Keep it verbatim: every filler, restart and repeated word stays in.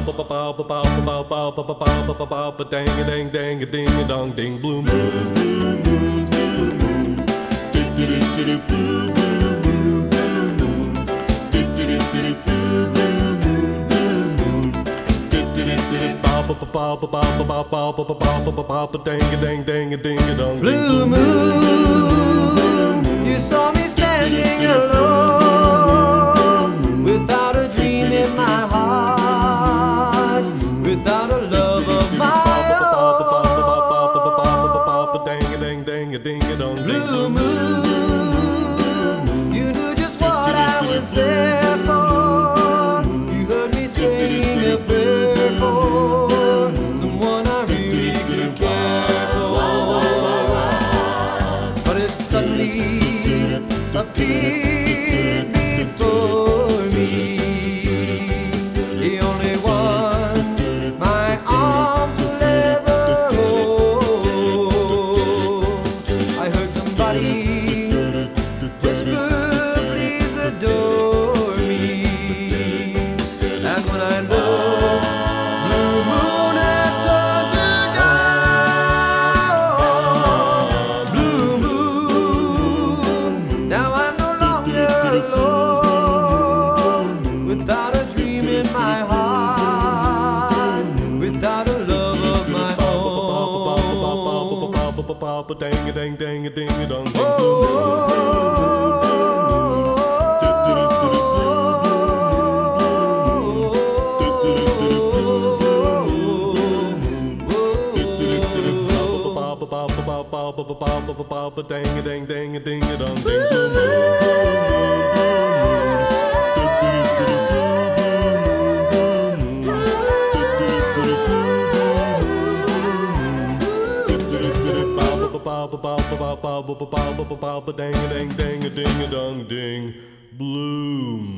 Dang a dang dang a ding a dong ding bloom bloom bloom bloom bloom. Blue moon, you saw me standing alone, without a dream in my heart, without a love of my own. Blue moon, you knew just what I was there for. You heard me sing a prayer for someone I really could care for. But if suddenly appeared before me, the only one my arms will ever hold, I heard somebody whisper, please adore me. And when I looked, blue moon had turned to gold. Blue moon, now I'm no longer alone, without a dream in my heart, without a love of my own. Dang a dang dang a ding a dong ding Oh, dang a dang dang a ding a dong ding bloom dang a dang dang a ding a dong ding bloom.